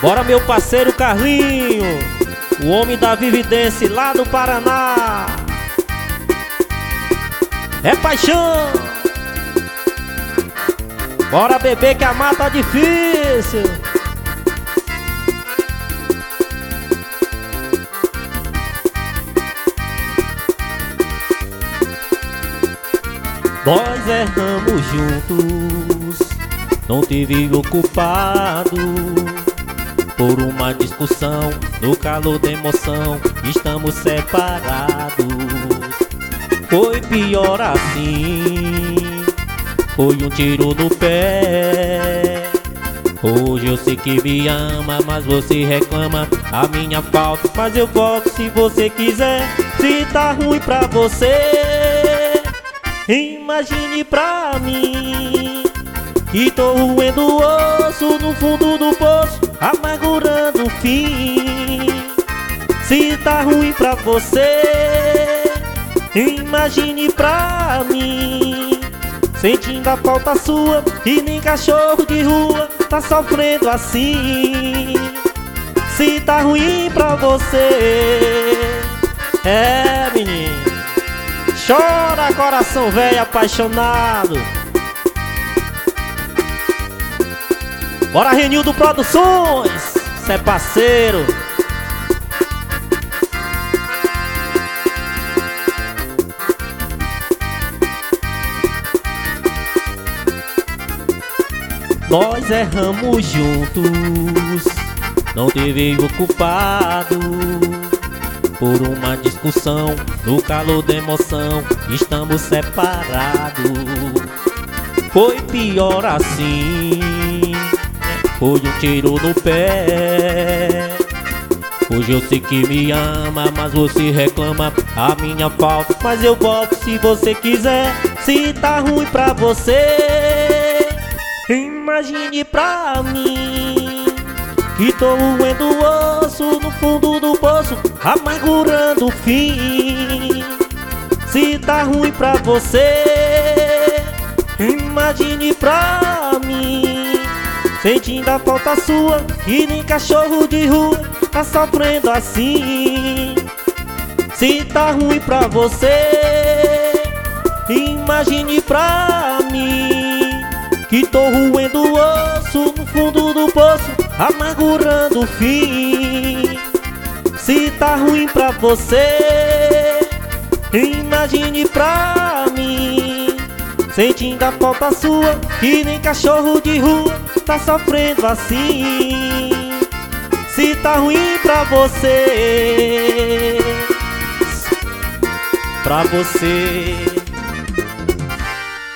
Bora, meu parceiro Carlinho, o homem da Vividência lá do Paraná. É paixão. Bora beber que a mata tá difícil. Nós erramos juntos, não te vi ocupado por uma discussão, no calor da emoção, estamos separados. Foi pior assim, foi um tiro no pé. Hoje eu sei que me ama, mas você reclama a minha falta. Mas eu volto se você quiser, se tá ruim pra você. Imagine pra mim que tô roendo o osso no fundo do poço, amargurando o fim. Se tá ruim pra você, imagine pra mim, sentindo a falta sua, e nem cachorro de rua tá sofrendo assim. Se tá ruim pra você, é, menino, chora coração velho apaixonado. Bora, Renildo Produções, cê é parceiro. Nós erramos juntos, não te veio culpado por uma discussão, no calor da emoção, estamos separados. Foi pior assim, foi um tiro no pé. Hoje eu sei que me ama, mas você reclama a minha falta. Mas eu volto se você quiser, se tá ruim pra você. Imagine pra mim que tô roendo o osso no fundo do poço, amargurando o fim. Se tá ruim pra você, imagine pra mim, sentindo a falta sua, que nem cachorro de rua tá sofrendo assim. Se tá ruim pra você, imagine pra mim que tô roendo o osso no fundo do poço, amargurando o fim. Se tá ruim pra você, imagine pra mim, sentindo a falta sua, que nem cachorro de rua tá sofrendo assim. Se tá ruim pra você,